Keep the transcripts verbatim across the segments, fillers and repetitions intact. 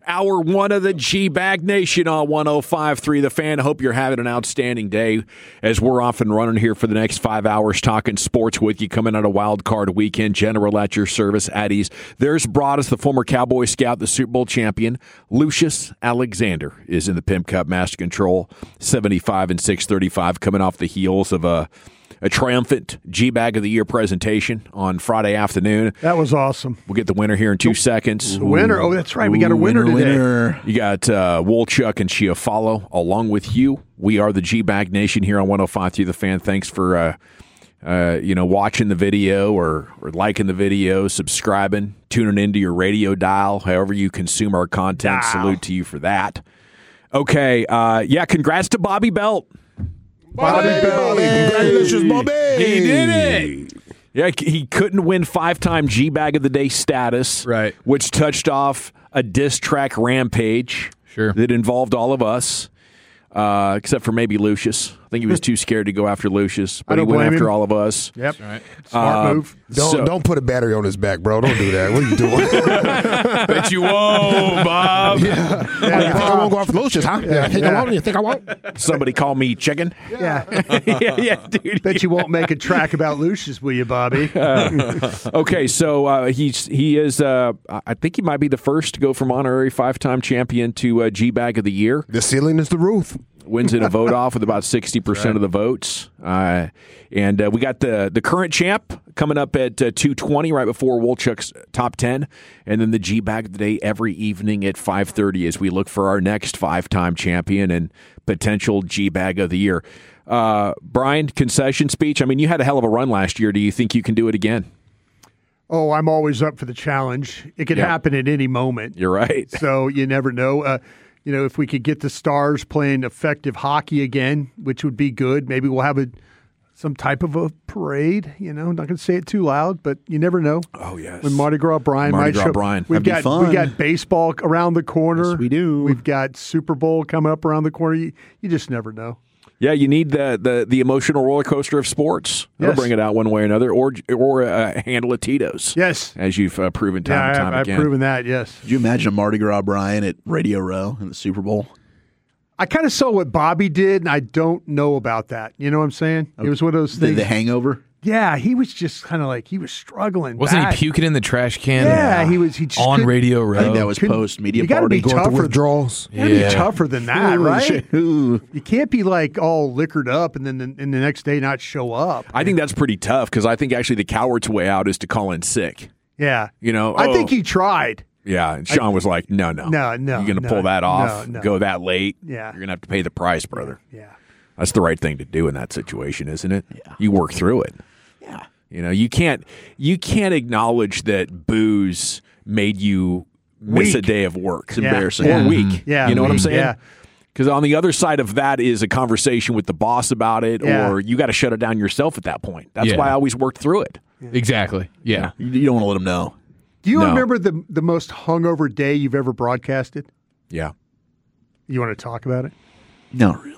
Hour one of the G-Bag Nation on one oh five point three The Fan. Hope you're having an outstanding day as we're off and running here for the next five hours talking sports with you. Coming out of Wild Card Weekend, General at your service at ease. There's Broadus, the former Cowboy Scout, the Super Bowl champion. Lucius Alexander is in the Pimp Cup Master Control, seventy-five and six thirty-five, coming off the heels of a A triumphant G-Bag of the Year presentation on Friday afternoon. That was awesome. We'll get the winner here in two seconds. The winner. Oh, that's right. We got a winner, winner today. Winner. You got uh, Wolchuk and Chiafalo along with you. We are the G-Bag Nation here on one oh five point three The Fan. Thanks for uh, uh, you know watching the video or, or liking the video, subscribing, tuning into your radio dial, however you consume our content. Dial. Salute to you for that. Okay. Uh, yeah, congrats to Bobby Belt. Bobby Hey, Bell. congratulations, Bobby. He did it. Yeah, he couldn't win five-time G-Bag of the Day status, Right. which touched off a diss track rampage Sure. that involved all of us, uh, except for maybe Lucius. I think he was too scared to go after Lucius, but I he don't went blame after him. all of us. Yep. Right. Smart Uh, move. Don't So- don't put a battery on his back, bro. Don't do that. What are you doing? Bet you won't, Bob. yeah. Oh, you think I won't go after Lucius, huh? Yeah. You think I Yeah. won't? You think I won't? Somebody call me chicken. Yeah. yeah, yeah, dude. Bet you won't make a track about Lucius, will you, Bobby? Okay, so uh, he's he is. Uh, I think he might be the first to go from honorary five-time champion to uh, G-Bag of the Year. The ceiling is the roof. Wins in a vote off with about sixty percent of the votes. Uh, and uh, we got the the current champ coming up at uh, two twenty right before Wolchuk's top ten. And then the G-Bag of the Day every evening at five thirty as we look for our next five-time champion and potential G-Bag of the Year. Uh, Brian, concession speech. I mean, you had a hell of a run last year. Do you think you can do it again? Oh, I'm always up for the challenge. It could Yeah. happen at any moment. You're right. So you never know. Uh, you know, if we could get the Stars playing effective hockey again, which would be good, maybe we'll have a some type of a parade. You know, not going to say it too loud, but you never know. Oh, yes. When Mardi Gras Brian Mardi might Gras show. Brian. We've That'd be got we fun. got baseball around the corner. Yes, we do. We've got Super Bowl coming up around the corner. You, you just never know. Yeah, you need the the, the emotional roller coaster of sports. They'll Yes. bring it out one way or another, or or a handle of Tito's. Yes. As you've uh, proven time Yeah, and I, time I've again. proven that. Yes. Could you imagine a Mardi Gras Brian at Radio Row in the Super Bowl? I kind of saw what Bobby did, and I don't know about that. You know what I'm saying? It was one of those The, things. the Hangover? Yeah, he was just kind of like he was struggling. Wasn't back. he puking in the trash can? Yeah, he was. He just on couldn't- Radio Row. I think that was couldn't- post media you gotta party. be Going through tougher. withdrawals. You gotta Yeah. be tougher than that, Ooh, right? shit. Ooh. You can't be like all liquored up and then the, and the next day not show up. I think that's pretty tough because I think actually the coward's way out is to call in sick. Yeah, You know, I oh, think he tried. Yeah, and Sean was like, "No, no, No, no, You're going to no, pull that off, no, no. go that late. Yeah. You're going to have to pay the price, brother. Yeah, That's the right thing to do in that situation, isn't it? Yeah. You work through it. Yeah. You know, you can't you can't acknowledge that booze made you miss a Weak. day of work. It's embarrassing. Or Yeah. weak. Yeah, You know what I'm weak. saying? Yeah. Because on the other side of that is a conversation with the boss about it, Yeah. or you got to shut it down yourself at that point. That's Yeah. why I always work through it. Exactly. Yeah. You, you don't want to let them know. Do you No. remember the the most hungover day you've ever broadcasted? Yeah. You want to talk about it? No, really.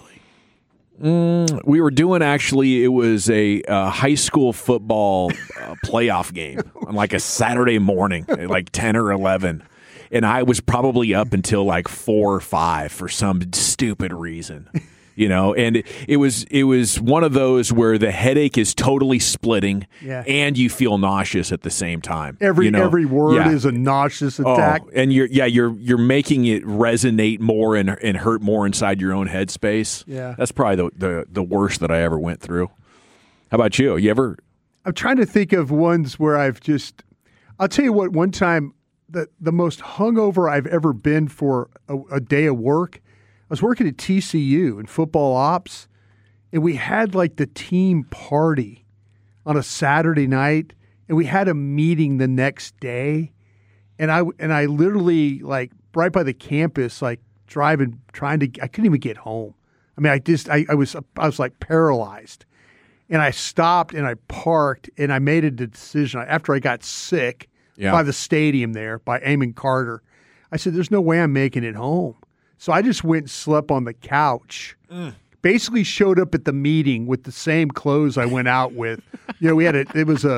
We were doing actually, it was a uh, high school football uh, playoff game on like a Saturday morning at like ten or eleven. And I was probably up until like four or five for some stupid reason. You know, and it, it was it was one of those where the headache is totally splitting, Yeah. and you feel nauseous at the same time. Every you know? every word Yeah. is a nauseous Oh, attack. and you're yeah you're you're making it resonate more and and hurt more inside your own headspace. Yeah. That's probably the, the the worst that I ever went through. How about you? You ever? I'm trying to think of ones where I've just. I'll tell you what. One time, the the most hungover I've ever been for a, a day of work. I was working at T C U in football ops, and we had like the team party on a Saturday night, and we had a meeting the next day, and I and I literally like right by the campus, like driving, trying to. I couldn't even get home. I mean, I just I, I was I was like paralyzed. And I stopped and I parked and I made a decision after I got sick Yeah. by the stadium there by Eamon Carter. I said, there's no way I'm making it home. So I just went and slept on the couch. Basically showed up at the meeting with the same clothes I went out with. You know, we had a it was a it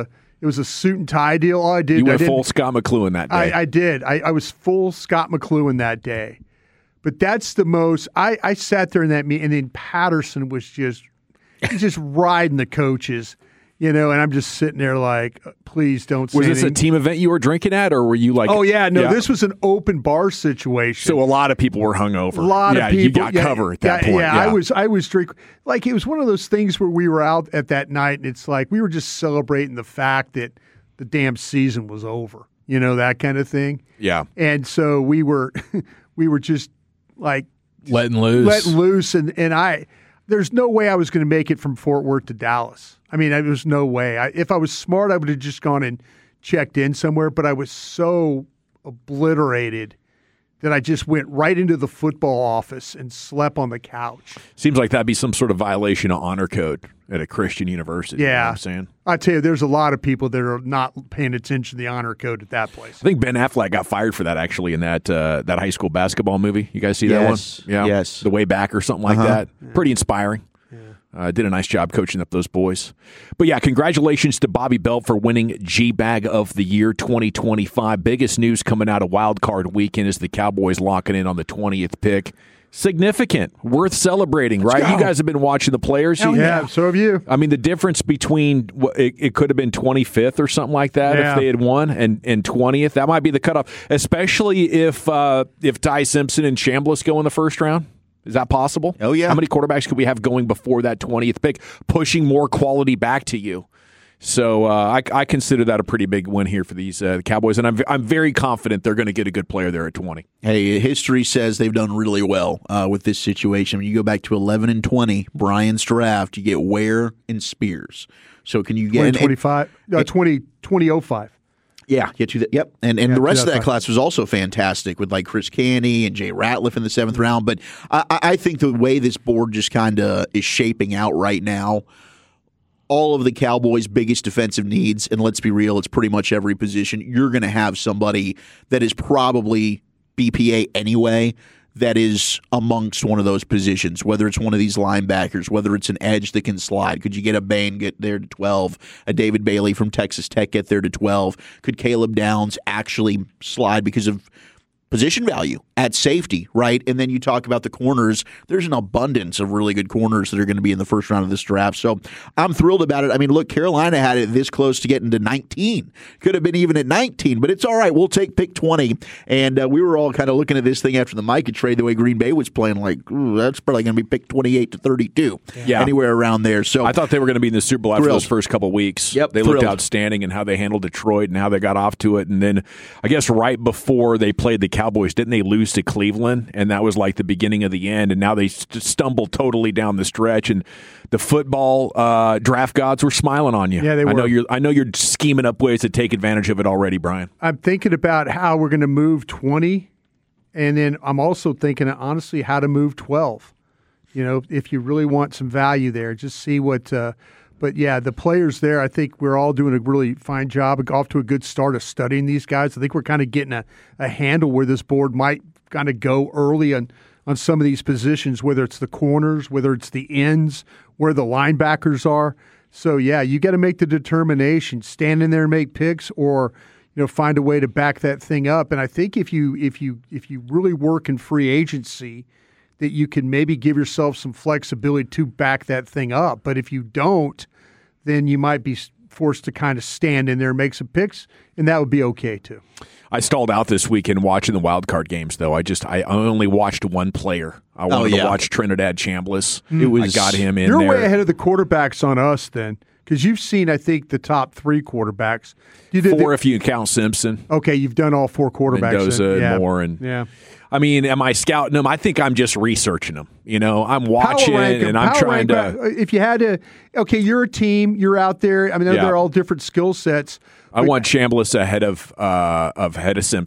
It was a suit and tie deal. All I did, You I went didn't- full Scott McCluen that day. I, I did. I, I was full Scott McCluen that day. But that's the most. I, I sat there in that meeting, and then Patterson was just he's just riding the coaches, you know. And I'm just sitting there like, please don't. Say was this anything. a team event you were drinking at, or were you like? Oh yeah, no. This was an open bar situation. So a lot of people were hungover. A lot yeah, of people. you got yeah, cover at that yeah, point. Yeah, I was. I was drinking. Like it was one of those things where we were out at that night, and it's like we were just celebrating the fact that the damn season was over. You know, that kind of thing. Yeah. And so we were, we were just like letting loose. letting loose, and and I, there's no way I was going to make it from Fort Worth to Dallas. I mean, there was no way. I, if I was smart, I would have just gone and checked in somewhere. But I was so obliterated that I just went right into the football office and slept on the couch. Seems like that'd be some sort of violation of honor code at a Christian university. You know Yeah. what I'm saying? I tell you, there's a lot of people that are not paying attention to the honor code at that place. I think Ben Affleck got fired for that actually in that uh, that high school basketball movie. You guys see that Yes. one? Yeah. Yes. The Way Back or something like Uh-huh. that. Pretty inspiring. Uh, did a nice job coaching up those boys. But yeah, congratulations to Bobby Belt for winning G-Bag of the Year twenty twenty-five. Biggest news coming out of Wild Card Weekend is the Cowboys locking in on the twentieth pick. Significant. Worth celebrating, right? go. You guys have been watching the players. Yeah, You- so have you. I mean, the difference between what- it, it could have been twenty-fifth or something like that Yeah. if they had won, and, and twentieth. That might be the cutoff, especially if uh, if Ty Simpson and Chambliss go in the first round. Is that possible? Oh, yeah. How many quarterbacks could we have going before that twentieth pick, pushing more quality back to you? So uh, I, I consider that a pretty big win here for these uh, Cowboys, and I'm I'm very confident they're going to get a good player there at twenty. Hey, history says they've done really well uh, with this situation. When you go back to eleven and twenty, Brian's draft, you get Ware and Spears. So can you get twenty and- twenty-five, uh, twenty, twenty oh five. Yeah, get you that. Yep, and and Yeah, the rest of yeah, that fine. class was also fantastic with like Chris Canny and Jay Ratliff in the seventh round. But I, I think the way this board just kind of is shaping out right now, all of the Cowboys' biggest defensive needs, and let's be real, it's pretty much every position. You're going to have somebody that is probably B P A anyway. That is amongst one of those positions, whether it's one of these linebackers, whether it's an edge that can slide. Could you get a Bain get there to twelve? A David Bailey from Texas Tech get there to twelve? Could Caleb Downs actually slide because of position value at safety, right? And then you talk about the corners. There's an abundance of really good corners that are going to be in the first round of this draft. So I'm thrilled about it. I mean, look, Carolina had it this close to getting to nineteen. Could have been even at nineteen, but it's all right. We'll take pick twenty. And uh, we were all kind of looking at this thing after the Micah trade, the way Green Bay was playing, like, ooh, that's probably going to be pick twenty-eight to thirty-two. Yeah. Anywhere around there. So I thought they were going to be in the Super Bowl after Thrilled. those first couple weeks. Yep, they looked thrilled. outstanding in how they handled Detroit and how they got off to it. And then I guess right before they played the Cowboys, didn't they lose to Cleveland? And that was like the beginning of the end. And now they st- stumbled totally down the stretch. And the football uh, draft gods were smiling on you. Yeah, they I know were. you're. I know you're scheming up ways to take advantage of it already, Brian. I'm thinking about how we're going to move twenty, and then I'm also thinking, honestly, how to move twelve. You know, if you really want some value there, just see what. Uh, but yeah, the players there, I think we're all doing a really fine job, off to a good start of studying these guys. I think we're kind of getting a, a handle where this board might kind of go early on, on some of these positions, whether it's the corners, whether it's the ends, where the linebackers are. So yeah, you got to make the determination, stand in there and make picks, or you know, find a way to back that thing up. And I think if you if you if you really work in free agency, that you can maybe give yourself some flexibility to back that thing up. But if you don't, then you might be forced to kind of stand in there and make some picks, and that would be okay too. I stalled out this weekend watching the wild card games, though. I just I only watched one player. I wanted yeah. to watch Trinidad Chambliss. It was- I got him in You're there. way ahead of the quarterbacks on us then, because you've seen, I think, the top three quarterbacks. You did Four the, if you count Simpson. okay, you've done all four quarterbacks. Mendoza then. and yeah. Moore and yeah. I mean, am I scouting them? I think I'm just researching them. You know, I'm watching Power rank 'em, and I'm power trying rank, to. uh, If you had to, okay, you're a team. You're out there. I mean, they're, Yeah. they're all different skill sets. I want Chambliss ahead of uh, of ahead of Simpson.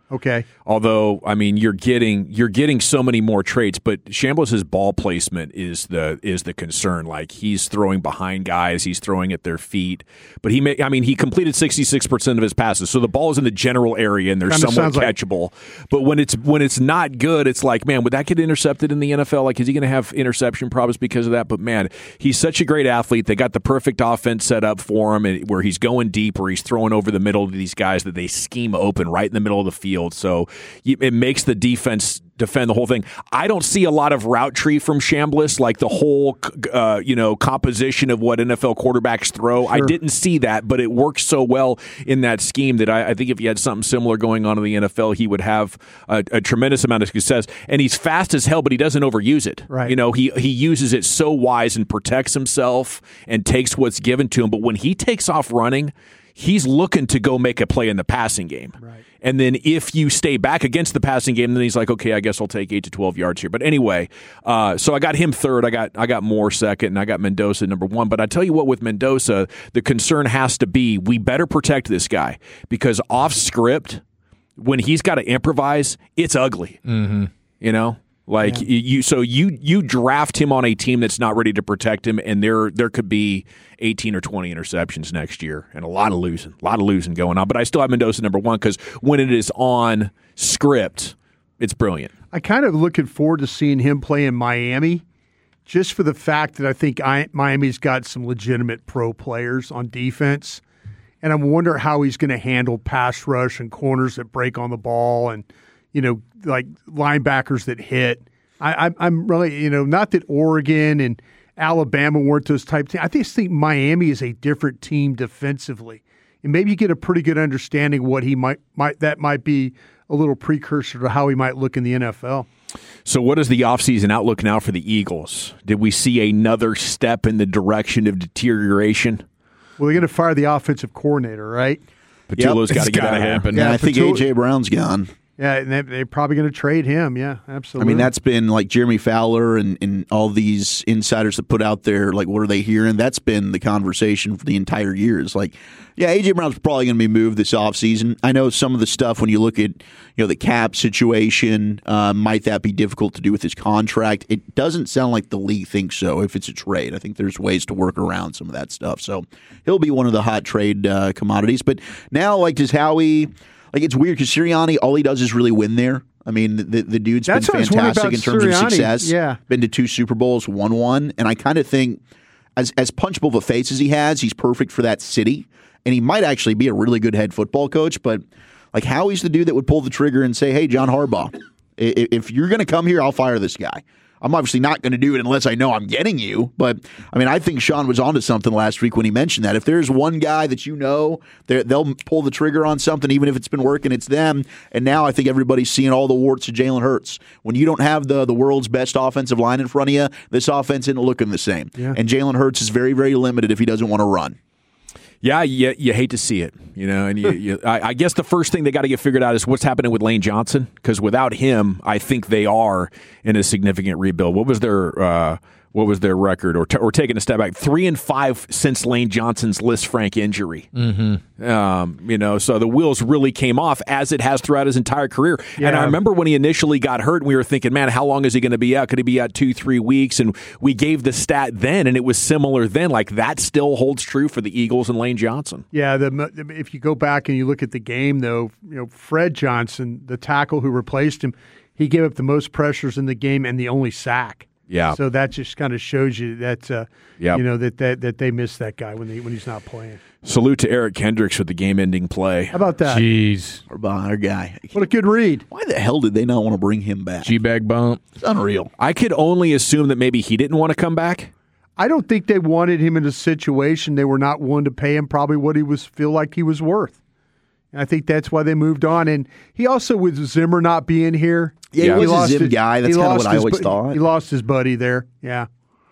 Okay. Although, I mean, you're getting you're getting so many more traits, but Chambliss's ball placement is the is the concern. Like, he's throwing behind guys, he's throwing at their feet, but he may, I mean, he completed sixty-six percent of his passes, so the ball is in the general area and they're Kinda somewhat sounds like- catchable. But when it's when it's not good, it's like, man, would that get intercepted in the N F L? Like, is he going to have interception problems because of that? But man, he's such a great athlete. They got the perfect offense set up for him, and where he's going deep, where he's throwing over the middle to these guys that they scheme open right in the middle of the field. So it makes the defense defend the whole thing. I don't see a lot of route tree from Chambliss, like the whole uh, you know composition of what N F L quarterbacks throw. Sure. I didn't see that, but it works so well in that scheme that I, I think if he had something similar going on in the N F L, he would have a, a tremendous amount of success. And he's fast as hell, but he doesn't overuse it. Right. You know, he he uses it so wise and protects himself and takes what's given to him. But when he takes off running, he's looking to go make a play in the passing game. Right. And then if you stay back against the passing game, then he's like, okay, I guess I'll take eight to twelve yards here. But anyway, uh, so I got him third. I got I got Moore second, and I got Mendoza number one. But I tell you what, with Mendoza, the concern has to be we better protect this guy, because off script, when he's got to improvise, it's ugly. Mm-hmm. You know? Like yeah. you, so you you draft him on a team that's not ready to protect him, and there there could be eighteen or twenty interceptions next year, and a lot of losing, a lot of losing going on. But I still have Mendoza number one, because when it is on script, it's brilliant. I kind of looking forward to seeing him play in Miami, just for the fact that I think I, Miami's got some legitimate pro players on defense, and I wonder how he's going to handle pass rush and corners that break on the ball, and you know, like linebackers that hit. I, I, I'm really, you know, not that Oregon and Alabama weren't those type teams. I just think Miami is a different team defensively, and maybe you get a pretty good understanding what he might might that might be a little precursor to how he might look in the N F L. So what is the offseason outlook now for the Eagles? Did we see another step in the direction of deterioration? Well, they're going to fire the offensive coordinator, right? Patullo's Yep, got to get out of here. happen. Yeah, Yeah, I think Patul- A J Brown's gone. Yeah, and they, they're probably going to trade him. Yeah, I absolutely. mean, that's been like Jeremy Fowler and, and all these insiders that put out there, like, what are they hearing? That's been the conversation for the entire year. It's like, yeah, A J Brown's probably going to be moved this offseason. I know some of the stuff when you look at, you know, the cap situation, uh, might that be difficult to do with his contract? It doesn't sound like the league thinks so if it's a trade. I think there's ways to work around some of that stuff. So he'll be one of the hot trade uh, commodities. But now, like, does Howie... Like, it's weird because Sirianni, all he does is really win there. I mean, the the dude's That's what I been was wondering fantastic about in terms Sirianni. of success. Yeah. Been to two Super Bowls, won one. And I kind of think, as as punchable of a face as he has, he's perfect for that city. And he might actually be a really good head football coach. But, like, Howie's the dude that would pull the trigger and say, hey, John Harbaugh, i- if you're going to come here, I'll fire this guy. I'm obviously not going to do it unless I know I'm getting you. But, I mean, I think Sean was onto something last week when he mentioned that. If there's one guy that you know, they'll pull the trigger on something, even if it's been working, it's them. And now I think everybody's seeing all the warts of Jalen Hurts. When you don't have the, the world's best offensive line in front of you, this offense isn't looking the same. Yeah. And Jalen Hurts is very, very limited if he doesn't want to run. Yeah, you, you hate to see it, you know. And you, you, I, I guess the first thing they got to get figured out is what's happening with Lane Johnson, because without him, I think they are in a significant rebuild. What was their uh, what was their record, or t- or taking a step back, three and five since Lane Johnson's Lisfranc injury. Mm-hmm. Um, you know, so the wheels really came off, as it has throughout his entire career. Yeah. And I remember when he initially got hurt, and we were thinking, man, how long is he going to be out? Could he be out two, three weeks? And we gave the stat then, and it was similar then. Like, that still holds true for the Eagles and Lane Johnson. Yeah, the, if you go back and you look at the game, though, you know, Fred Johnson, the tackle who replaced him, he gave up the most pressures in the game and the only sack. Yeah. So that just kind of shows you that, uh, Yep. you know, that, that that they miss that guy when they, when he's not playing. Salute to Eric Kendricks with the game-ending play. How about that? Jeez. Harbaugh, our guy. What a good read. Why the hell did they not want to bring him back? G-bag bump. It's unreal. I could only assume that maybe he didn't want to come back. I don't think they wanted him in a situation they were not willing to pay him probably what he was feel like he was worth. And I think that's why they moved on. And he also, with Zimmer not being here, Yeah, he was a lost Zim his- guy. That's he kinda lost what I his always bu- thought. He lost his buddy there. Yeah.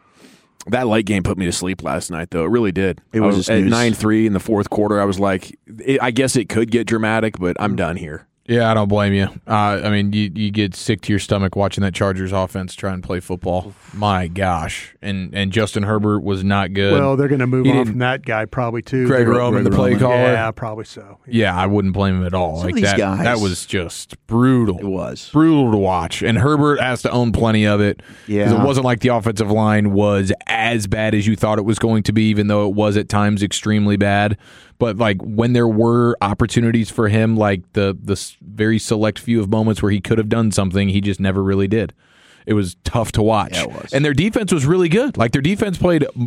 That late game put me to sleep last night, though. It really did. It I was a at snooze. nine three in the fourth quarter. I was like, it, I guess it could get dramatic, but I'm done here. Yeah, I don't blame you. Uh, I mean, you, you get sick to your stomach watching that Chargers offense try and play football. My gosh. And and Justin Herbert was not good. Well, they're going to move He on didn't- from that guy probably too. Greg They're- Roman, the Greg play Roman. caller. Yeah, probably so. Yeah, I wouldn't blame him at all. Some like of these that, guys- that was just brutal. It was. brutal to watch. And Herbert has to own plenty of it. Yeah. Because it wasn't like the offensive line was as bad as you thought it was going to be, even though it was at times extremely bad. But like when there were opportunities for him, like the the s- very select few of moments where he could have done something, he just never really did. It was tough to watch. Yeah, it was. And their defense was really good. Like their defense played m-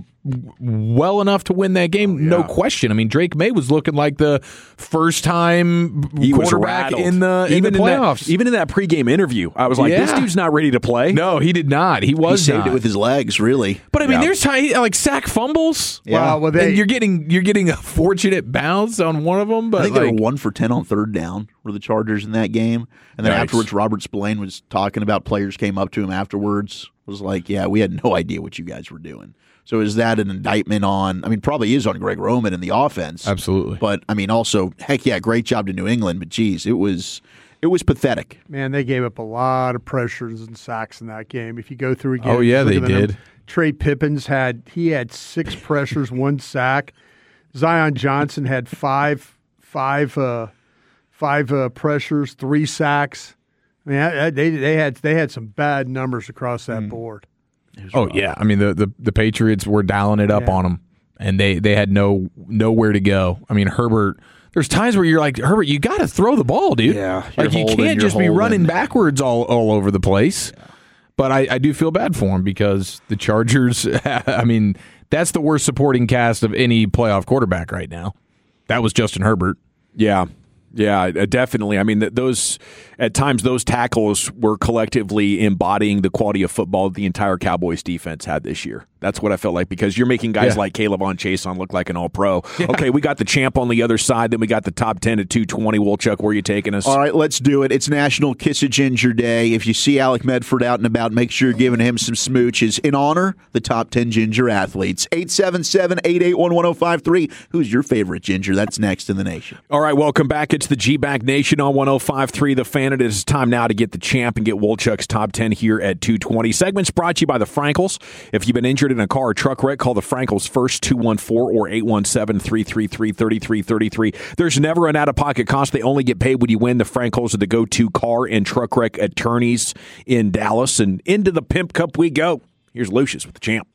well enough to win that game, no question. I mean, Drake May was looking like the first time He was quarterback rattled. in the in even the playoffs. In that, even in that pregame interview, I was like, "This Yeah. dude's not ready to play." No, he did not. He He was saved not. it with his legs, really. But I mean, Yeah. there's time like sack fumbles. Yeah. Wow, well, they, and you're getting you're getting a fortunate bounce on one of them. But I think like, they were one for ten on third down were the Chargers in that game. And then Nice. afterwards, Robert Spillane was talking about players came up to him afterwards, was like, yeah, we had no idea what you guys were doing. So is that an indictment on, I mean, probably is on Greg Roman and the offense. absolutely. But, I mean, also, heck yeah, great job to New England. But, geez, it was it was pathetic. man, they gave up a lot of pressures and sacks in that game. If you go through again, Oh, yeah, look they at the num- did. Trey Pippins had he had six pressures, one sack. Zion Johnson had five five uh, five uh, pressures, three sacks. I mean, I- I- they they had they had some bad numbers across that board. Oh yeah, I mean the, the the Patriots were dialing it up Yeah. on them, and they they had no nowhere to go. I mean Herbert. There's times where you're like Herbert, you got to throw the ball, dude. Yeah, like you're you holding, can't you're just be holding. running backwards all all over the place. But I, I do feel bad for him because the Chargers. I mean, that's the worst supporting cast of any playoff quarterback right now. That was Justin Herbert. Yeah. Yeah, uh, definitely. I mean, th- those at times those tackles were collectively embodying the quality of football the entire Cowboys defense had this year. That's what I felt like because you're making guys Yeah. like Caleb on Chason look like an all-pro. Okay, we got the champ on the other side, then we got the top ten at two twenty. Wolchuk, where are you taking us? All right, let's do it. It's National Kiss a Ginger Day. If you see Alec Medford out and about, make sure you're giving him some smooches in honor the top ten ginger athletes. eight seven seven, eight eight one, one oh five three. Who's your favorite ginger? That's next in the nation. All right, welcome back. It's the G-Bag Nation on one oh five three The Fan. It is time now to get the champ and get Wolchuk's top ten here at two twenty. Segments brought to you by the Frankels. If you've been injured in a car or truck wreck, call the Frankels first, two one four or eight one seven, three three three, three three three three. There's never an out-of-pocket cost. They only get paid when you win. The Frankels are the go-to car and truck wreck attorneys in Dallas. And into the Pimp Cup we go. Here's Lucius with the champ.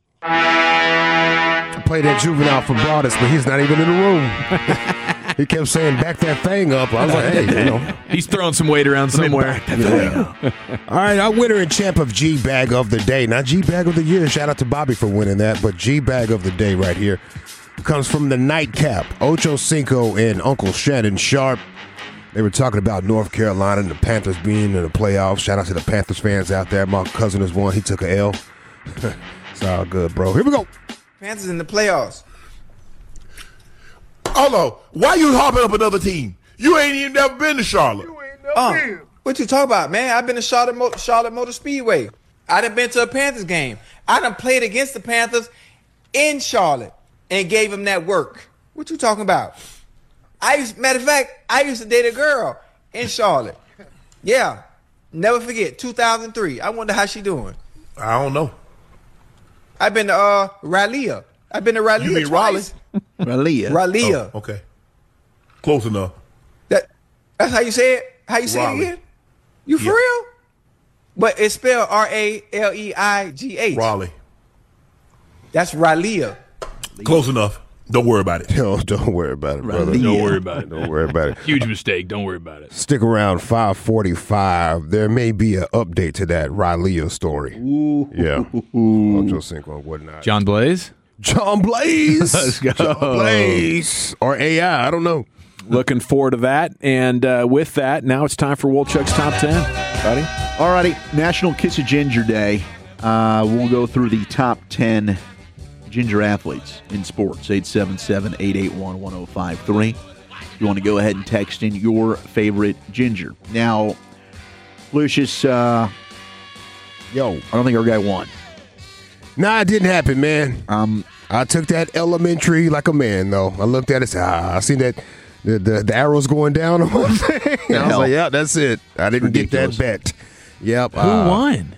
I played that juvenile for Broadus, but he's not even in the room. He kept saying, back that thing up. I was like, hey, you know. He's throwing some weight around somewhere. Yeah. All right, our winner and champ of G-Bag of the Day. Not G-Bag of the Year. Shout out to Bobby for winning that, but G-Bag of the Day right here comes from the Nightcap. Ocho Cinco and Uncle Shannon Sharp. They were talking about North Carolina and the Panthers being in the playoffs. Shout out to the Panthers fans out there. My cousin is one. He took a L. It's all good, bro. Here we go. Panthers in the playoffs. Hold on. Why you hopping up another team? You ain't even never been to Charlotte. Uh, what you talk about, man? I've been to Charlotte, Mo- Charlotte Motor Speedway. I done been to a Panthers game. I done played against the Panthers in Charlotte and gave them that work. What you talking about? I used, matter of fact, I used to date a girl in Charlotte. Yeah, never forget. two thousand three. I wonder how she doing. I don't know. I've been to uh, Raleigh. I've been to Raleigh You mean twice. Raleigh. Raleigh. Oh, okay. Close enough. That that's how you say it? How you say Raleigh. it again? You for Yeah. real? But it's spelled R A L E I G H. Raleigh. That's Raleigh. Close enough. Don't worry about it. Yo, don't worry about it, brother. Raleigh. Don't worry about it. Don't worry about it. Huge mistake. Don't worry about it. Stick around five forty-five. There may be an update to that Raleigh story. Ooh. Yeah. Ocho Cinco and whatnot. John Blaze. John Blaze. Let's go. John Blaze. Or A I. I don't know. Looking forward to that. And uh, with that, now it's time for Wolchuk's top ten. Buddy? All righty, National Kiss a Ginger Day. Uh, we'll go through the top ten ginger athletes in sports. eight seven seven, eight eight one, one oh five three. You want to go ahead and text in your favorite ginger. Now, Lucius, uh, Yo. I don't think our guy won. Nah, it didn't happen, man. Um, I took that elementary like a man, though. I looked at it and said, ah, I seen that The, the, the arrow's going down on my thing. I was hell? like, yeah, that's it. I didn't Ridiculous. get that bet. Yep. Who uh, won?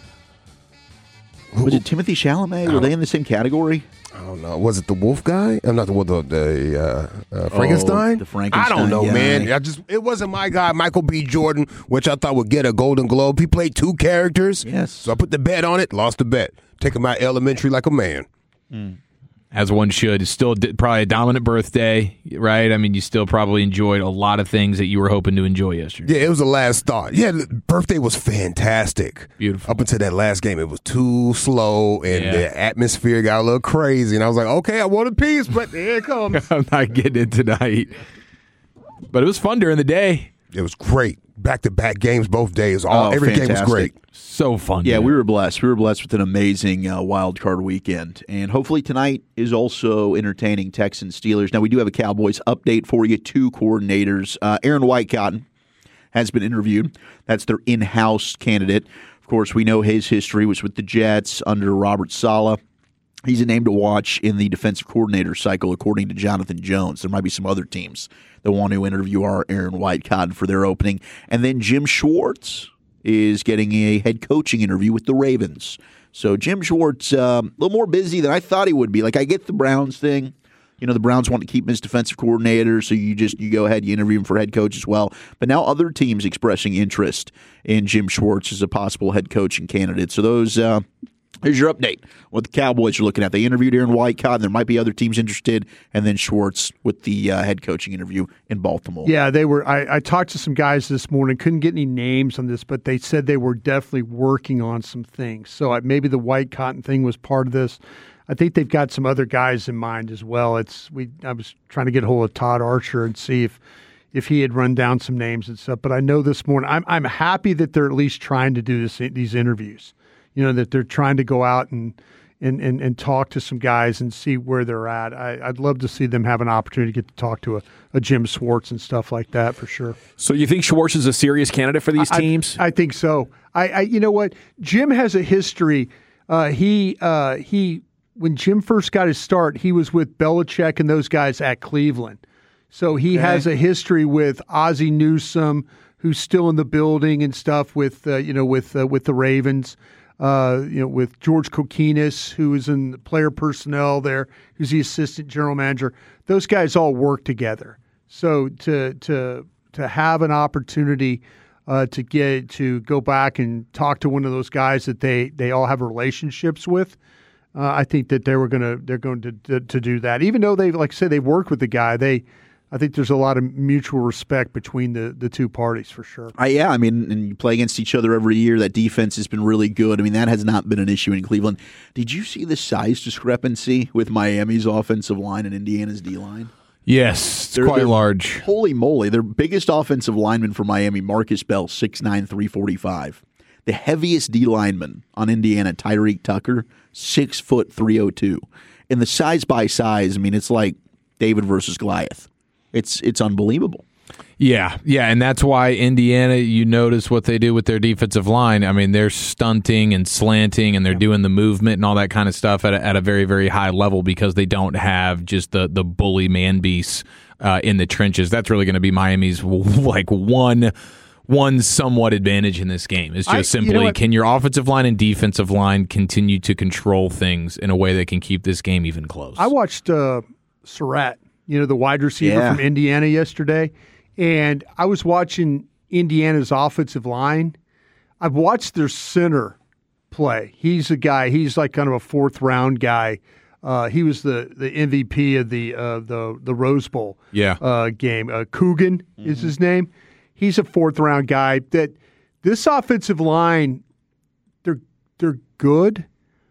Was it Timothy Chalamet? Were they in the same category? I don't know. Was it the Wolf guy? I'm not the the, the uh, uh, Frankenstein. Oh, the Frankenstein I don't know, guy. man. I just it wasn't my guy, Michael B. Jordan, which I thought would get a Golden Globe. He played two characters. Yes. So I put the bet on it. Lost the bet. Take him out elementary like a man. Mm. As one should. It's still d- probably a dominant birthday, right? I mean, you still probably enjoyed a lot of things that you were hoping to enjoy yesterday. Yeah, it was the last thought. Yeah, the birthday was fantastic. Beautiful. Up until that last game, it was too slow, and Yeah. the atmosphere got a little crazy. And I was like, okay, I want a piece, but here it comes. I'm not getting it tonight. But it was fun during the day. It was great. Back-to-back games both days. All Oh, Every game was fantastic. great. So fun. Yeah, dude. we were blessed. We were blessed with an amazing uh, wild card weekend. And hopefully tonight is also entertaining Texans Steelers. Now, we do have a Cowboys update for you. Two coordinators. Uh, Aaron Whitecotton has been interviewed. That's their in-house candidate. Of course, we know his history was with the Jets under Robert Saleh. He's a name to watch in the defensive coordinator cycle, according to Jonathan Jones. There might be some other teams that want to interview our Aaron Whitecotton for their opening. And then Jim Schwartz is getting a head coaching interview with the Ravens. So Jim Schwartz, um, a little more busy than I thought he would be. Like, I get the Browns thing. You know, the Browns want to keep him as defensive coordinator, so you just you go ahead, you interview him for head coach as well. But now other teams expressing interest in Jim Schwartz as a possible head coaching candidate. So those... Uh, Here's your update. What the Cowboys are looking at. They interviewed Aaron Whitecotton. There might be other teams interested. And then Schwartz with the uh, head coaching interview in Baltimore. Yeah, they were. I, I talked to some guys this morning. Couldn't get any names on this, but they said they were definitely working on some things. So I, maybe the Whitecotton thing was part of this. I think they've got some other guys in mind as well. It's we. I was trying to get a hold of Todd Archer and see if if he had run down some names and stuff. But I know this morning, I'm I'm happy that they're at least trying to do this these interviews. You know, that they're trying to go out and, and, and, and talk to some guys and see where they're at. I, I'd love to see them have an opportunity to get to talk to a, a Jim Schwartz and stuff like that for sure. So you think Schwartz is a serious candidate for these I, teams? I think so. I, I you know what? Jim has a history. Uh, he uh, he when Jim first got his start, he was with Belichick and those guys at Cleveland. So he Okay. has a history with Ozzie Newsome, who's still in the building and stuff with uh, you know with uh, with the Ravens. Uh, you know, with George Kokinis, who is in the player personnel there, who's the assistant general manager. Those guys all work together. So to to to have an opportunity uh, to get to go back and talk to one of those guys that they, they all have relationships with, uh, I think that they were gonna they're going to, to to do that. Even though they, like I said, they work with the guy, they. I think there's a lot of mutual respect between the, the two parties for sure. Uh, yeah, I mean, and you play against each other every year. That defense has been really good. I mean, that has not been an issue in Cleveland. Did you see the size discrepancy with Miami's offensive line and Indiana's D-line? Yes, it's They're- quite they're- large. Holy moly. Their biggest offensive lineman for Miami, Marcus Bell, six nine, three forty-five. The heaviest D lineman on Indiana, Tyreek Tucker, six foot three oh two. And the size by size, I mean, it's like David versus Goliath. It's it's unbelievable. Yeah, yeah, and that's why Indiana, you notice what they do with their defensive line. I mean, they're stunting and slanting, and they're doing the movement and all that kind of stuff at a, at a very, very high level because they don't have just the, the bully man beasts uh, in the trenches. That's really going to be Miami's like one one somewhat advantage in this game. It's just I- simply, you know what? can your offensive line and defensive line continue to control things in a way that can keep this game even close? I watched uh, Surratt, you know, the wide receiver Yeah. from Indiana yesterday, and I was watching Indiana's offensive line. I've watched their center play. He's a guy, he's like kind of a fourth round guy. Uh, he was the, the M V P of the uh, the the Rose Bowl Yeah. uh, game. Uh, Coogan is his name. He's a fourth round guy. That this offensive line, they're they're good.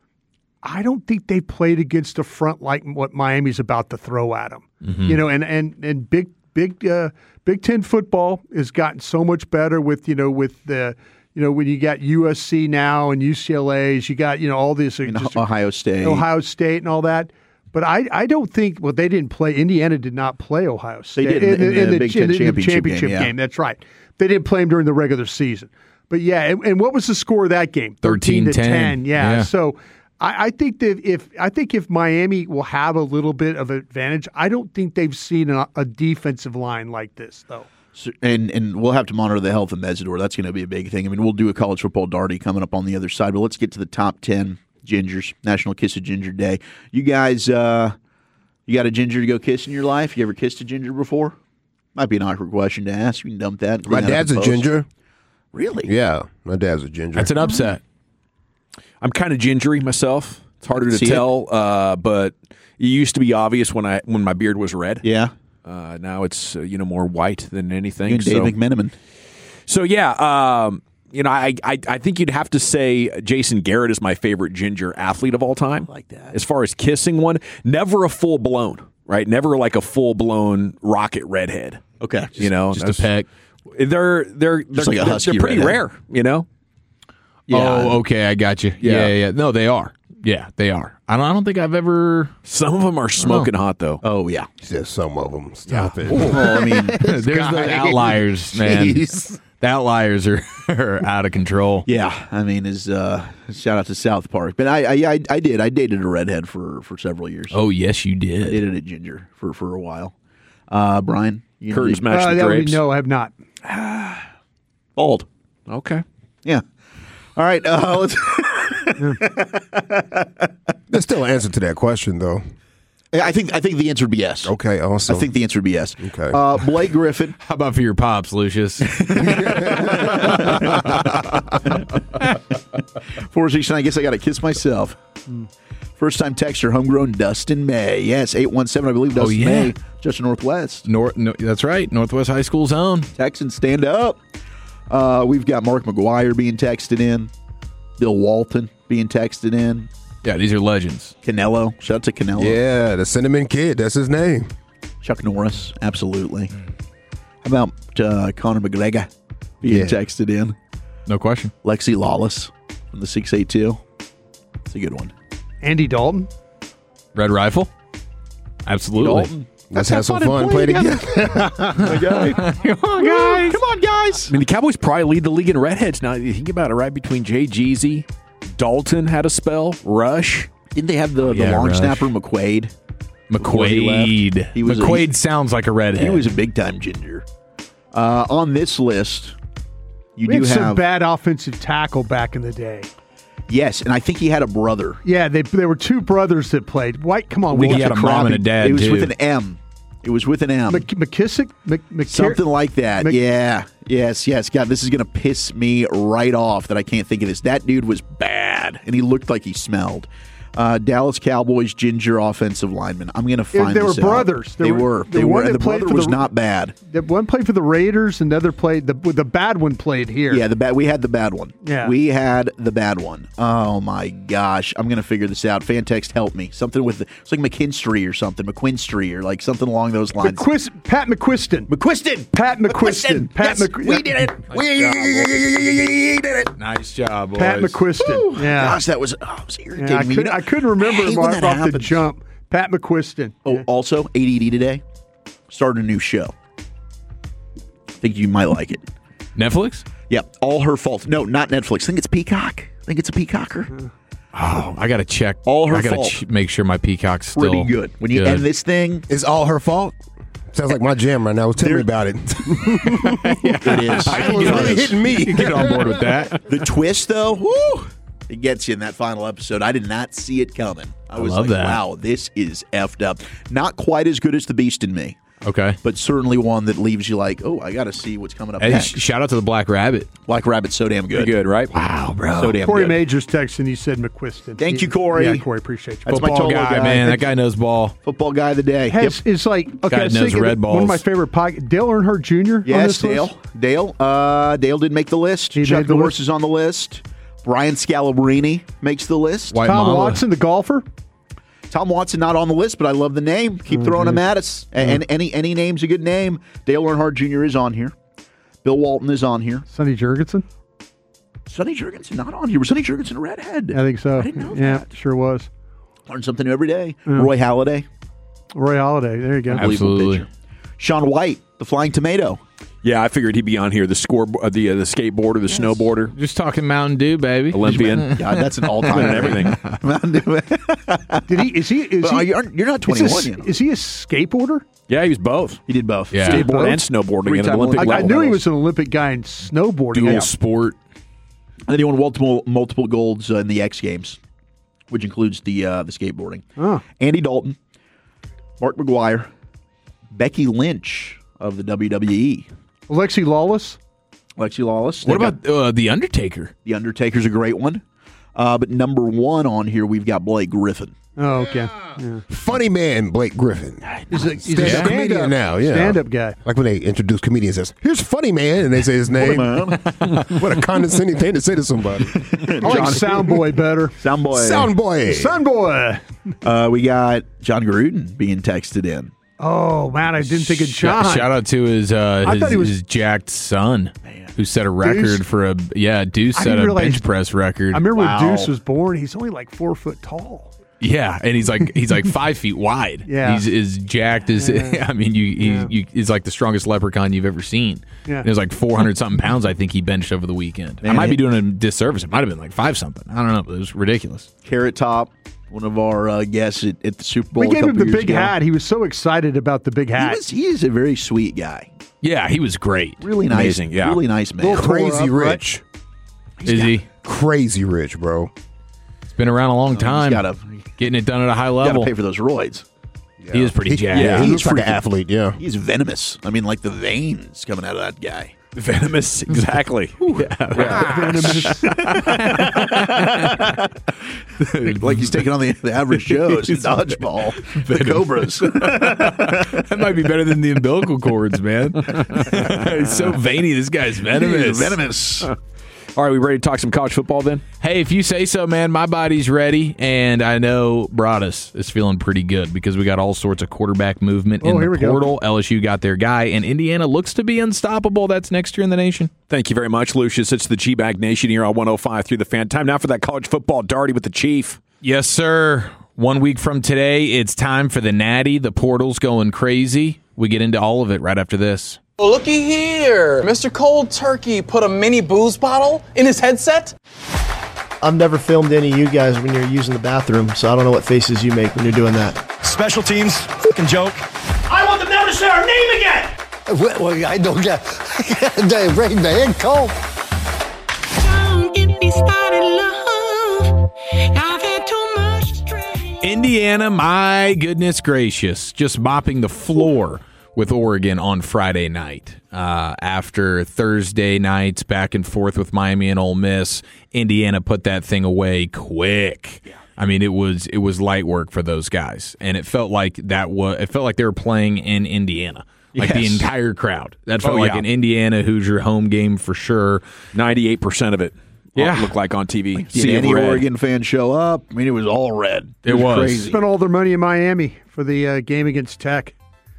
I don't think they played against a front like what Miami's about to throw at them. You know, and and and big big uh, Big Ten football has gotten so much better with you know with the you know when you got U S C now and U C L A's, you got you know all this In just- Ohio State. Ohio State and all that. But I, I don't think well they didn't play Indiana did not play Ohio State They did in the Big Ten championship game, yeah. That's right. They didn't play them during the regular season. But yeah, and, and what was the score of that game? thirteen to ten. ten. Yeah. Yeah. So I, I think that if I think if Miami will have a little bit of advantage, I don't think they've seen a, a defensive line like this though. So, and and we'll have to monitor the health of Mesidor. That's going to be a big thing. I mean, we'll do a college football darty coming up on the other side, but let's get to the top ten gingers. National Kiss a Ginger Day. You guys, uh, you got a ginger to go kiss in your life? You ever kissed a ginger before? Might be an awkward question to ask. You can dump that. My dad's a ginger. Really? Yeah, my dad's a ginger. That's an upset. I'm kind of gingery myself. It's harder to See tell, uh, but it used to be obvious when I when my beard was red. Yeah. Uh, now it's uh, you know more white than anything. You and Dave so, McMenamin. so yeah, um, you know I, I I think you'd have to say Jason Garrett is my favorite ginger athlete of all time. I like that. As far as kissing one, never a full blown, right? Never like a full blown rocket redhead. Okay. you know, Just a that's- peck. They're they're they're, like a they're, husky they're pretty redhead. rare. You know. Oh, okay, I got you. Yeah, Yeah. yeah, yeah. No, they are. Yeah, they are. I don't. I don't think I've ever. Some of them are smoking hot though. Oh, yeah. He said some of them. Stop it. Well, I mean, There's those outliers, man. Jeez. The outliers are, are out of control. yeah. I mean, is uh, shout out to South Park. But I, I, I, I did. I dated a redhead for, for several years. Oh, yes, you I did. dated a ginger for, for a while. Uh, Brian, you Curtains know, match Uh, the that would drapes. be, no, I have not. bald. Okay. Yeah. All right. Uh, let's. There's still an answer to that question, though. I think. I think the answer would be yes. Okay, awesome. I think the answer would be yes. Okay. Uh, Blake Griffin. How about for your pops, Lucius? Four six nine. I guess I got to kiss myself. First time texter, homegrown Dustin May. Yes, eight one seven. I believe Dustin yeah. May, just Northwest. North. No, that's right. Northwest High School's own. Texans stand up. Uh, we've got Mark McGuire being texted in. Bill Walton being texted in. Yeah, these are legends. Canelo. Shout out to Canelo. Yeah, the Cinnamon Kid. That's his name. Chuck Norris. Absolutely. How about uh, Conor McGregor being Yeah. texted in? No question. Lexi Lawless from the six eight two. It's a good one. Andy Dalton. Red Rifle. Absolutely. Dalton. Let's have some fun. Play together. Come on, guys. Come on, guys. I mean, the Cowboys probably lead the league in redheads now. You think about it, right? Between Jay Jeezy, Dalton had a spell, Rush. Didn't they have the, the yeah, long Rush. snapper McQuade? Before he McQuaid. left, he was a- McQuaid he- sounds like a redhead. He was a big time ginger. Uh, on this list, you We do had some have bad offensive tackle back in the day. yes, and I think he had a brother. Yeah, they there were two brothers that played. White, come on, We Walt- had a mom and a dad, It was too. with an M. It was with an M. Mc, McKissick, Mc, McCar- Something like that. Mc- yeah. Yes, yes. God, this is going to piss me right off that I can't think of this. That dude was bad, and he looked like he smelled. Uh, Dallas Cowboys ginger offensive lineman. I'm going to find they were this out. brothers. They, They were. were- They the were. one And that the played brother for was the- not bad. The one played for the Raiders, and the other played the the bad one played here. Yeah, the bad. We had the bad one. Yeah. we had the bad one. Oh my gosh, I'm gonna figure this out. Fantext, help me. Something with the, it's like McKinstry or something, McQuinstry or like something along those lines. McQuis- Pat McQuiston. McQuiston. Pat McQuiston. Pat Yes, Mc- we did it. We did it. Nice job, boys. Pat McQuiston. Yeah. Gosh, that was, oh, it was irritating. Yeah, I, me. could, You know, I couldn't remember hate him when off that the happens. jump. Pat McQuiston. Oh, also, A D D today started a new show. I think you might like it. Netflix? Yep, all her fault. No, not Netflix. I think it's Peacock. I think it's a Peacocker. Oh, I got to check. All her I gotta fault. ch- make sure my Peacock's still Pretty good. When you good. end this thing, It's all her fault. Sounds like my jam right now. Tell me There- about it. it is. It was really hitting me. Get on board with that. The twist, though, whoo, it gets you in that final episode. I did not see it coming. I was love like, that. wow, this is effed up. Not quite as good as The Beast in Me, Okay. but certainly one that leaves you like, oh, I got to see what's coming up Hey, next. sh- shout out to the Black Rabbit. Black Rabbit's so damn good. Pretty good, right? Wow, bro. So damn Corey good. Majors texted and he said McQuiston. Thank you, He- Corey. Yeah, Corey, appreciate you. That's my Football Tolo guy, guy. man. That Thank guy knows ball. Football guy of the day. Has, Yep. It's like, okay, Guy I was knows thinking red that one of my balls. favorite podcasts, Dale Earnhardt Junior on Yes, this Dale. list. Dale. Uh, Dale did make the list. He Chuck made the Norris list. is on the list. Brian Scalabrine makes the list. White Tom Mama. Watson, the golfer. Tom Watson not on the list, but I love the name. Keep throwing him at us. And any any name's a good name. Dale Earnhardt Junior is on here. Bill Walton is on here. Sonny Jurgensen. Sonny Jurgensen not on here. Was Sonny Jurgensen a redhead? I think so. I didn't know yeah, that. sure was. Learn something new every day. Roy Halladay. Roy Halladay. There you go. Unbelievable Absolutely. pitcher. Sean White, the Flying Tomato. Yeah, I figured he'd be on here. The score, uh, the uh, the skateboarder, the yes. snowboarder, just talking Mountain Dew, baby. Olympian. God, that's an all time everything. Mountain Dew. Did he? Is he? Is well, he you're, you're not twenty-one. Is, you know. is he a skateboarder? Yeah, he was both. He did both. Yeah, skateboard both? and snowboarding at an Olympic I, level. I knew he was an Olympic guy in snowboarding. Dual yeah. sport. And then he won multiple multiple golds uh, in the X Games, which includes the uh, the skateboarding. Oh. Andy Dalton, Mark McGuire, Becky Lynch of the W W E. Alexi Lawless? Alexi Lawless. What about uh, The Undertaker? The Undertaker's a great one. Uh, but number one on here, we've got Blake Griffin. Oh, okay. Yeah. Funny man, Blake Griffin. He's a, he's stand-up a stand-up comedian now, yeah. Stand-up guy. Like when they introduce comedians as, here's Funny Man, and they say his name. What a condescending thing to say to somebody. I like Soundboy better. Soundboy. Soundboy. Soundboy. Uh, we got John Gruden being texted in. Oh, man, I didn't think of John. Shout out to his uh, I his, thought he was- his jacked son, Man. who set a record Deuce? for a yeah Deuce I set didn't a realize- bench press record. I remember Wow. when Deuce was born, he's only like four foot tall. Yeah, and he's like he's like five feet wide. Yeah. he's as jacked as Yeah. I mean, you, he, Yeah. you he's like the strongest leprechaun you've ever seen. Yeah. And it was like four hundred something pounds. I think he benched over the weekend. Man, I might be it- doing a disservice. It might have been like five something. I don't know. But it was ridiculous. Carrot Top, one of our uh, guests at, at the Super Bowl. We a gave him couple the years big ago. hat. He was so excited about the big He, hat. was, he is a very sweet guy. Yeah, he was great. Really nice. Amazing, yeah. Really nice man. Little Crazy Tore up, right? rich. Is he? Crazy rich, bro. It's been around a long time. Got to Getting it done at a high got to level. pay for those roids. He is pretty He, jacked. yeah, he He's looks like an freaking- athlete, yeah. He's venomous. I mean, like the veins coming out of that guy. Venomous, exactly. Venomous. Like he's taking on the, the average Joes in dodgeball, the Cobras. That might be better than the umbilical cords, man. He's so veiny. This guy's venomous. Venomous. All right, we ready to talk some college football then? Hey, if you say so, man, my body's ready, and I know Broadus is feeling pretty good because we got all sorts of quarterback movement Oh, in here the we go. portal. L S U got their guy, and Indiana looks to be unstoppable. That's next year in the nation. Thank you very much, Lucius. It's the G-Bag Nation here on one oh five through the Fan. Time now for that college football darty with the Chief. Yes, sir. One week from today, it's time for the Natty. The portal's going crazy. We get into all of it right after this. Well, looky here. Mister Cold Turkey put a mini booze bottle in his headset? I've never filmed any of you guys when you're using the bathroom, so I don't know what faces you make when you're doing that. Special teams, fucking joke. I want them never to say our name again! Well, well, I don't get the brain man cold. Don't get me started, love. I've had too much stress. Indiana, my goodness gracious, just mopping the floor with Oregon on Friday night. Uh, after Thursday nights back and forth with Miami and Ole Miss, Indiana put that thing away quick. Yeah. I mean, it was it was light work for those guys, and it felt like that was it felt like they were playing in Indiana. Like Yes. the entire crowd. That felt Oh, like yeah. an Indiana Hoosier home game for sure. ninety-eight percent of it Yeah. looked like on T V. Did Sea of any red. Oregon fan show up? I mean, it was all red. It was. crazy. Spent all their money in Miami for the uh, game against Tech.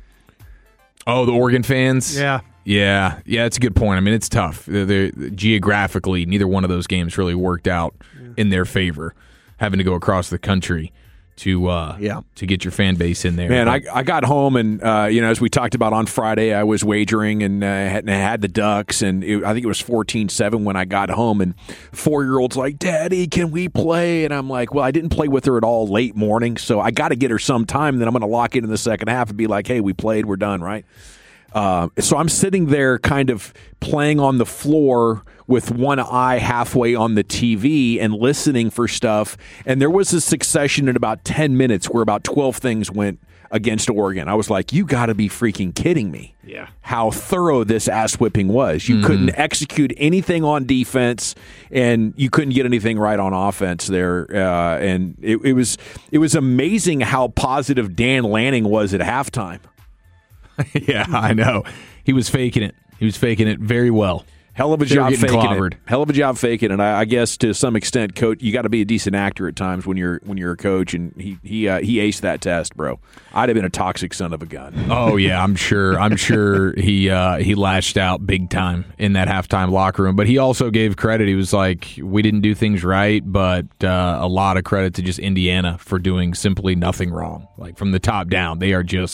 Oh, the Oregon fans? Yeah. Yeah, yeah, that's a good point. I mean, it's tough. They're, they're, geographically, neither one of those games really worked out in their favor, having to go across the country to uh, Yeah. to get your fan base in there. Man, I, But- I got home and, uh, you know, as we talked about on Friday, I was wagering and, uh, had, and I had the Ducks, and it, I think it was fourteen seven when I got home, and four-year-old's like, Daddy, can we play? And I'm like, well, I didn't play with her at all late morning, so I got to get her some time, then I'm going to lock in in the second half and be like, hey, we played, we're done, right? Uh, so I'm sitting there kind of playing on the floor with one eye halfway on the T V and listening for stuff. And there was a succession in about ten minutes where about twelve things went against Oregon. I was like, you got to be freaking kidding me. Yeah. How thorough this ass whipping was. You couldn't execute anything on defense, and you couldn't get anything right on offense there. Uh, and it, it was it was amazing how positive Dan Lanning was at halftime. yeah, I know. He was faking it. He was faking it very well. Hell of a They were job getting faking clobbered. it. Hell of a job faking it. And I, I guess to some extent, coach, you got to be a decent actor at times when you're when you're a coach. And he he uh, he aced that test, bro. I'd have been a toxic son of a gun. Oh yeah, I'm sure. I'm sure he uh, he lashed out big time in that halftime locker room. But he also gave credit. He was like, "We didn't do things right," but uh, a lot of credit to just Indiana for doing simply nothing wrong. Like from the top down, they are just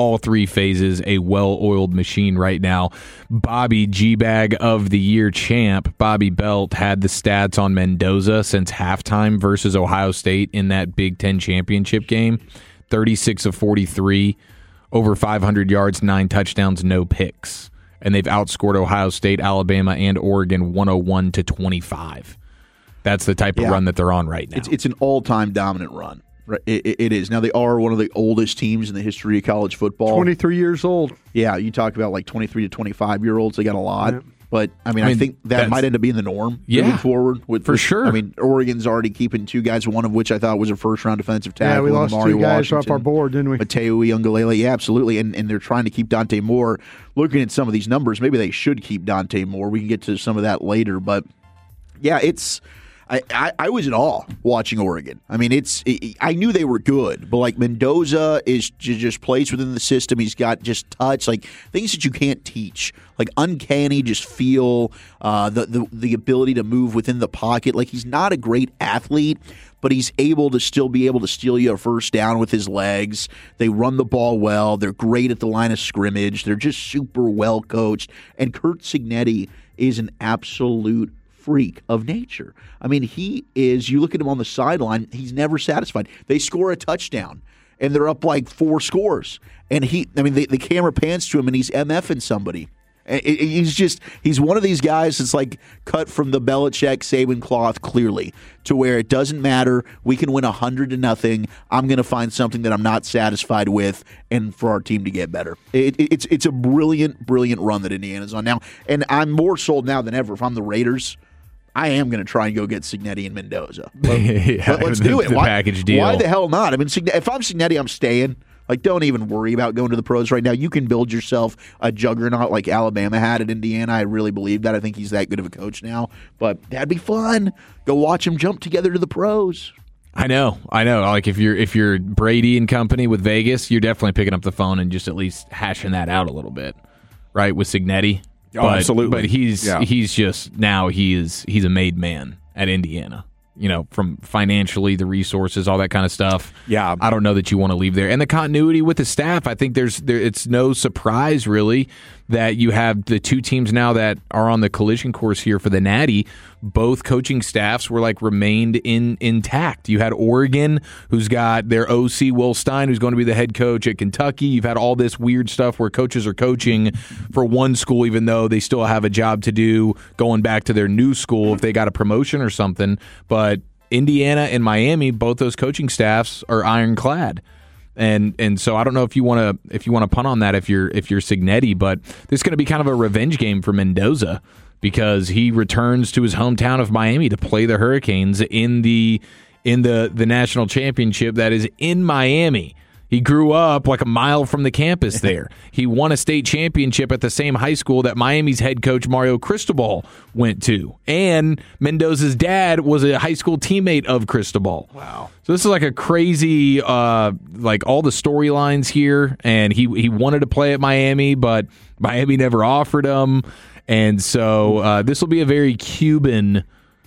all three phases a well-oiled machine right now. Bobby, G-Bag of the Year champ, Bobby Belt, had the stats on Mendoza since halftime versus Ohio State in that Big Ten championship game. thirty-six of forty-three, over five hundred yards, nine touchdowns, no picks. And they've outscored Ohio State, Alabama, and Oregon one oh one to twenty-five. That's the type of Yeah. run that they're on right now. It's, it's an all-time dominant run. Right? It, it, it is. Now, they are one of the oldest teams in the history of college football. twenty-three years old. Yeah, you talk about like twenty-three to twenty-five-year-olds. They got a lot. Yeah. But, I mean, I, I mean, think that that's- might end up being the norm Yeah, moving forward. With, for with- sure. I mean, Oregon's already keeping two guys, one of which I thought was a first-round defensive tackle. Yeah, we lost Amari two guys Washington, off our board, didn't we? Mateo Uiagalelei. Yeah, absolutely. And, and they're trying to keep Dante Moore. Looking at some of these numbers, maybe they should keep Dante Moore. We can get to some of that later. But, yeah, it's – I, I, I was in awe watching Oregon. I mean, it's it, I knew they were good, but like Mendoza is j- just plays within the system. He's got just touch, like things that you can't teach, like uncanny, just feel uh, the, the the ability to move within the pocket. Like he's not a great athlete, but he's able to still be able to steal you a first down with his legs. They run the ball well. They're great at the line of scrimmage. They're just super well coached. And Curt Cignetti is an absolute freak of nature. I mean, he is, you look at him on the sideline, he's never satisfied. They score a touchdown, and they're up like four scores. And he, I mean, the, the camera pans to him, and he's MFing somebody. It, it, he's just, he's one of these guys that's like cut from the Belichick Saban cloth clearly, to where it doesn't matter. We can win one hundred to nothing. I'm going to find something that I'm not satisfied with, and for our team to get better. It, it, it's, it's a brilliant, brilliant run that Indiana's on now. And I'm more sold now than ever. If I'm the Raiders, I am going to try and go get Cignetti and Mendoza. But, yeah, but let's the, do it. The why, package deal. Why the hell not? I mean, Cigne- if I'm Cignetti, I'm staying. Like, don't even worry about going to the pros right now. You can build yourself a juggernaut like Alabama had at Indiana. I really believe that. I think he's that good of a coach now. But that'd be fun. Go watch him jump together to the pros. I know, I know. Like if you're if you're Brady and company with Vegas, you're definitely picking up the phone and just at least hashing that out a little bit, right? With Cignetti. Oh, but, absolutely. But he's Yeah. he's just now he is he's a made man at Indiana. You know, from financially, the resources, all that kind of stuff. Yeah, I don't know that you want to leave there, and the continuity with the staff. I think there's there. It's no surprise really that you have the two teams now that are on the collision course here for the Natty. Both coaching staffs were like remained in intact. You had Oregon, who's got their O C Will Stein, who's going to be the head coach at Kentucky. You've had all this weird stuff where coaches are coaching for one school, even though they still have a job to do going back to their new school if they got a promotion or something. But Indiana and Miami, both those coaching staffs are ironclad. And and so I don't know if you want to if you want to punt on that if you're if you're Cignetti, but this is going to be kind of a revenge game for Mendoza because he returns to his hometown of Miami to play the Hurricanes in the in the the national championship that is in Miami. He grew up like a mile from the campus there. He won a state championship at the same high school that Miami's head coach Mario Cristobal went to. And Mendoza's dad was a high school teammate of Cristobal. Wow. So this is like a crazy, uh, like all the storylines here. And he, he wanted to play at Miami, but Miami never offered him. And so uh, this will be a very Cuban,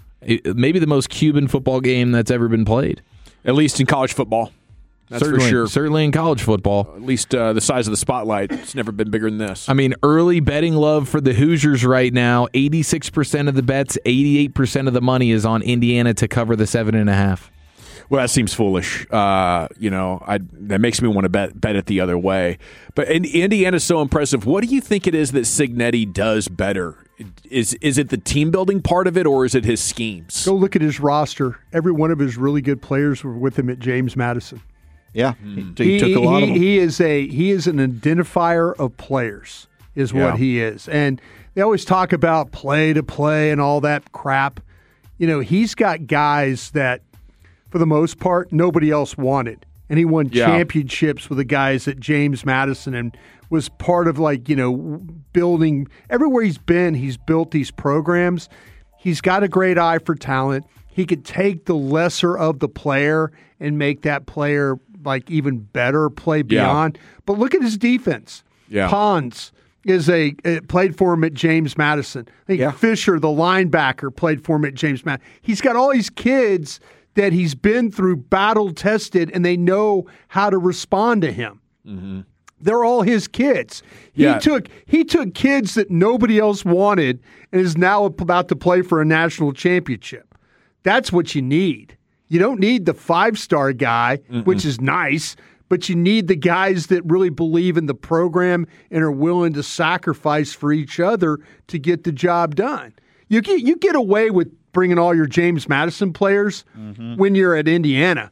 maybe the most Cuban football game that's ever been played. At least in college football. That's certainly, for sure. Certainly in college football. At least uh, the size of the spotlight. It's never been bigger than this. I mean, early betting love for the Hoosiers right now. eighty-six percent of the bets, eighty-eight percent of the money is on Indiana to cover the seven and a half. Well, that seems foolish. Uh, you know, I, that makes me want to bet bet it the other way. But in, Indiana's so impressive. What do you think it is that Cignetti does better? Is is it the team building part of it, or is it his schemes? Go look at his roster. Every one of his really good players were with him at James Madison. Yeah, mm. he, he took a lot he, of them. He is a he is an identifier of players, is what Yeah. he is. And they always talk about play to play and all that crap. You know, he's got guys that, for the most part, nobody else wanted. And he won Yeah. championships with the guys at James Madison and was part of, like, you know, building. Everywhere he's been, he's built these programs. He's got a great eye for talent. He could take the lesser of the player and make that player, like, even better, play beyond. But look at his defense. Yeah. Pons is a uh, played for him at James Madison. I think Yeah. Fisher, the linebacker, played for him at James Madison. He's got all these kids that he's been through, battle tested, and they know how to respond to him. Mm-hmm. They're all his kids. Yeah. He took he took kids that nobody else wanted and is now about to play for a national championship. That's what you need. You don't need the five-star guy, Mm-mm. which is nice, but you need the guys that really believe in the program and are willing to sacrifice for each other to get the job done. You get you get away with bringing all your James Madison players mm-hmm. when you're at Indiana.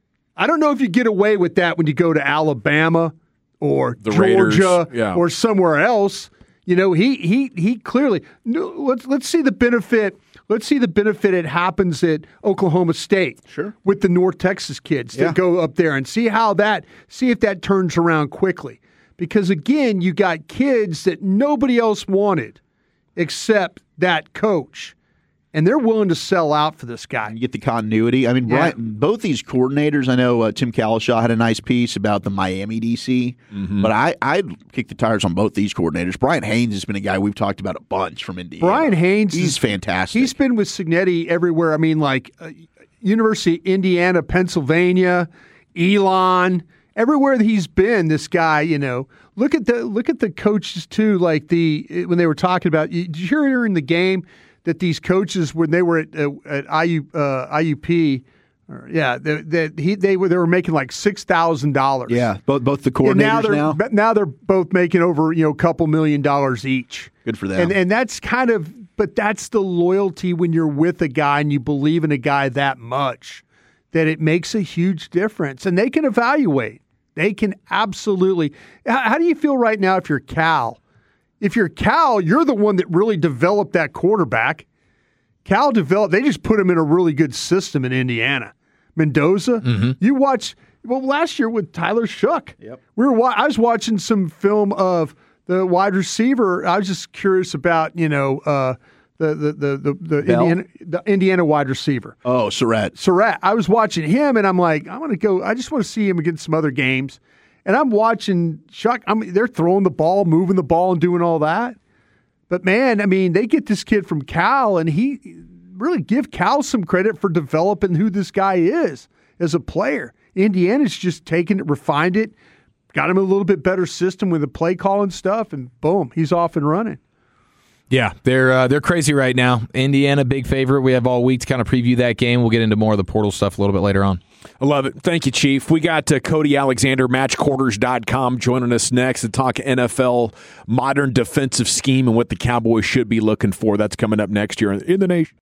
I don't know if you get away with that when you go to Alabama or the Georgia Raiders, yeah. or somewhere else. You know, he he he clearly no, let's let's see the benefit. Let's see the benefit it happens at Oklahoma State. Sure. With the North Texas kids yeah. that go up there and see how that see if that turns around quickly. Because again, you got kids that nobody else wanted except that coach. And they're willing to sell out for this guy. You get the continuity. I mean, yeah. Brian, both these coordinators, I know uh, Tim Kalishaw had a nice piece about the Miami D C, mm-hmm. but I, I'd kick the tires on both these coordinators. Brian Haynes has been a guy we've talked about a bunch from Indiana. Brian Haynes He's is fantastic. He's been with Cignetti everywhere. I mean, like uh, University of Indiana, Pennsylvania, Elon, everywhere that he's been, this guy, you know, look at the look at the coaches too, like the when they were talking about, did you hear during the game that these coaches, when they were at, uh, at I U, uh, I U P, or, yeah, they, they, he, they were they were making like six thousand dollars. Yeah, both both the coordinators and now. They're, now. now they're both making over you know a couple million dollars each. Good for them. And and that's kind of, but that's the loyalty when you're with a guy and you believe in a guy that much, that it makes a huge difference. And they can evaluate. They can absolutely. How, how do you feel right now if you're Cal? If you're Cal, you're the one that really developed that quarterback. Cal developed, they just put him in a really good system in Indiana. Mendoza, mm-hmm. you watch, well, last year with Tyler Shook, yep. we were. I was watching some film of the wide receiver. I was just curious about, you know, uh, the the the the, the Indiana the Indiana wide receiver. Oh, Surratt. Surratt. I was watching him, and I'm like, I want to go. I just want to see him against some other games. And I'm watching Chuck. I mean, they're throwing the ball, moving the ball, and doing all that. But man, I mean, they get this kid from Cal, and he really give Cal some credit for developing who this guy is as a player. Indiana's just taken it, refined it, got him a little bit better system with the play call and stuff, and boom, he's off and running. Yeah, they're uh, they're crazy right now. Indiana, big favorite. We have all week to kind of preview that game. We'll get into more of the portal stuff a little bit later on. I love it. Thank you, Chief. We got uh, Cody Alexander, match quarters dot com, joining us next to talk N F L modern defensive scheme and what the Cowboys should be looking for. That's coming up next year in the nation.